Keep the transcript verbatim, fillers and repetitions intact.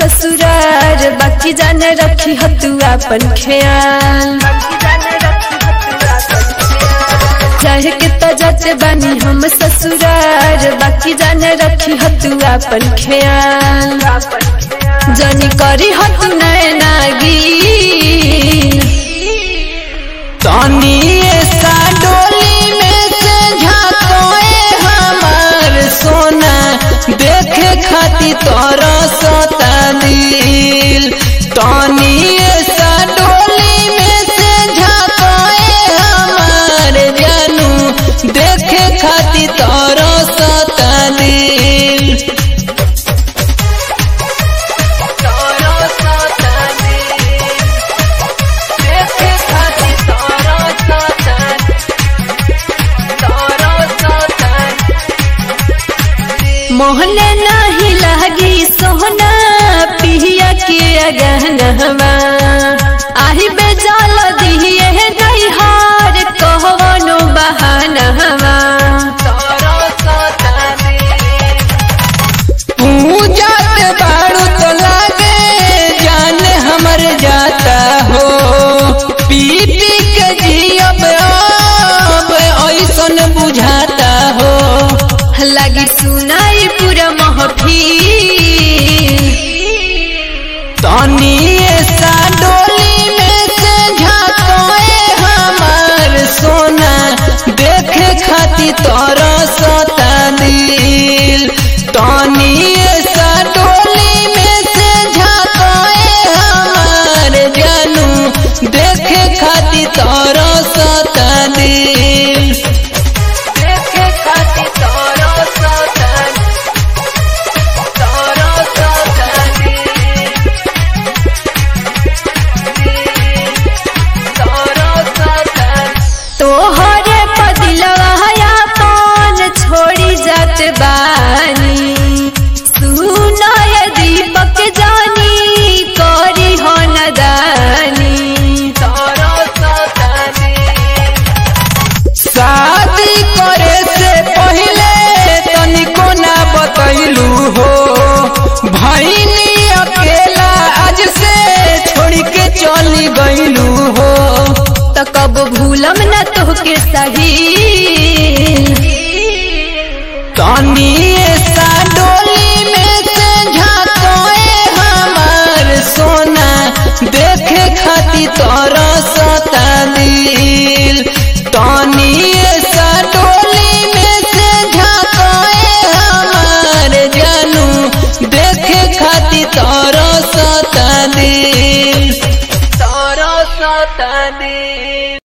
ससुरार बाकी जाने रखी हतु अपन ख्याल। चाहे के तो जाते बानी हम ससुरार बाकी जाने रखी हतु अपन ख्याल। जनी करी हतु नैनागी तनी ऐसा डोली में से झाकोए हमार सोना देखे खाती तोरा सता दिल। तनी ऐसा डोली में से झाकोए हमार जानू देखे खाती तोरा सता दिल। मोहने नहीं लगी सोहना पिया के अगहनवा आही बेजाल दिए गई हार कहवनो बहानवा। पूजात बाड़ू तो लागे जान हमर जाता हो पी पी के जियब अब ऐसन बुझाता हो। लगी सुनाई पूरा महफिल तनी ऐसा डोली में से झाकोए हमार सोना देखे खाती तोरा सता दिल। तनी ऐसा डोली में से झाकोए हमार जानू देखे खाती तोरा सता दिल। देखे खाती तोरा सता तोरा सता दिल तोरा सता। तोहरे पदिलवा पान छोड़ी जात बानी सुनाय दीपक जानी करी हो नदानी। शादी करे से पहले तनिको ना बतैलू हो भईनी अकेला आज से छोड़ के चली गईलू हो। तो कब भूलम न तोहके सही तनी ऐसा डोली में से झाकोए हमार सोना देखे खाती तोरा सता दिल। तनी ऐसा डोली में से झाकोए हमार जानू देखे खाती तोरा सता दिल तोरा सता दिल।